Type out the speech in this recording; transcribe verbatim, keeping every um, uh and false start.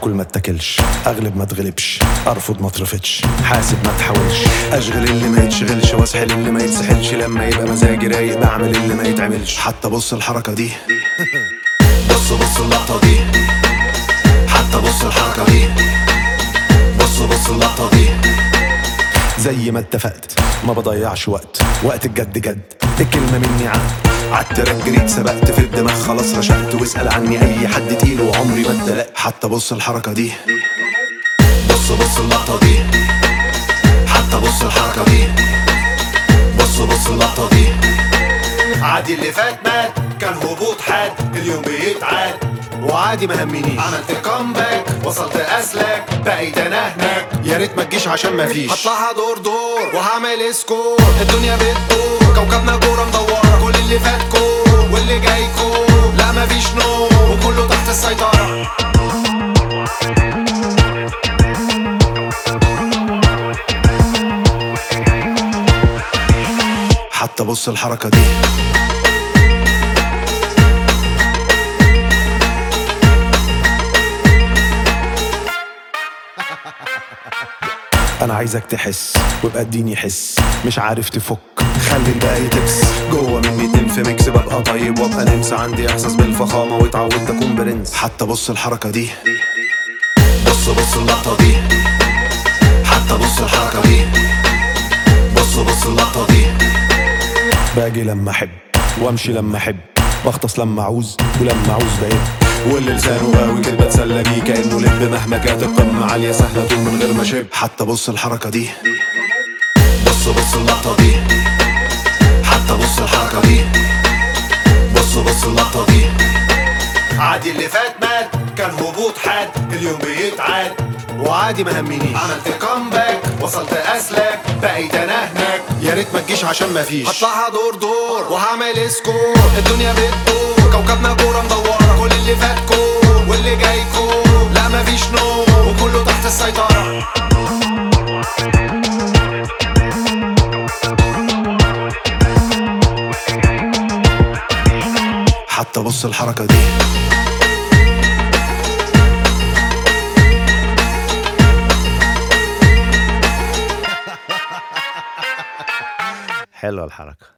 اكل ما اتاكلش، اغلب ما اتغلبش، ارفض ما اترفضش، حاسب ما تحاولش، اشغل اللي ما يتشغلش واسحل اللي ما يتسحلش، لما يبقى مزاجي رايق بعمل اللي ما يتعملش. حتى بص الحركة دي، بص بص اللقطة دي، حتى بص الحركة دي، بص بص اللقطة دي. زي ما اتفقت ما بضيعش وقت، وقت الجد جد، الكلمة مني عاد. عالتراك جريت سبقت في الدماغ خلاص رشقت، واسأل عني اي حد تقيل وعمري ما اتدلقت. حتى بص الحركة دي، بص بص اللقطة دي، حتى بص الحركة دي، بص بص اللقطة دي. عادي اللي فات مات، كان هبوط حاد، اليوم بيتعاد وعادي ما همنيش. عملت كومباك وصلت اسلاك، بقيت انا هناك، يا ريت ما تجيش عشان ما فيش. هطلعها دور دور وهعمل سكور، الدنيا بتدور كوكبنا كورة مدورة، كل اللي فات كور واللي جاي كور، لا ما فيش نور وكله تحت السيطرة. حتى بص الحركة دي، انا عايزك تحس وابقى اديني حس، مش عارف تفك خلي الباقي تبس. جوه مني تنف ميكس، ببقى طيب وابقى نمس، عندي احساس بالفخامة واتعودت اكون برنس. حتى بص الحركة دي، بص بص اللقطة دي، حتى بص الحركة دي، بص بص اللقطة دي. باجي لما احب وامشي لما احب، بغطس لما اعوز ولما اعوز بقيت، واللي لسانه غاوي كده بتسلى بيه كأنه لب، مهما كانت القمة عالية سهلة طول من غير ما شب. حتى بص الحركة دي، بص بص اللقطة دي، حتى بص الحركة دي، بص بص اللقطة دي. عادي اللي فات مات، كان هبوط حاد، اليوم بيتعاد وعادي ما همنيش. عملت كومباك وصلت اسلاك، بقيت انا هناك، يا ريت ما تجيش عشان ما فيش. هطلعها دور دور وهعمل سكور، الدنيا بتدور كوكبنا كورة مدورة، كل اللي فات كور واللي جاي كور، لا ما فيش نور وكله تحت السيطرة. حتى بص الحركة دي. حلوة الحركة.